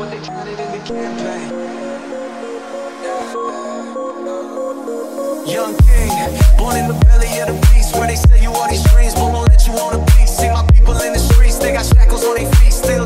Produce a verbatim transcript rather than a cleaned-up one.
but they tried it in the campaign. Young king, born in the belly of the beast, where they sell you all these dreams, but won't let you on a beat. See my people in the streets, they got shackles on their feet, still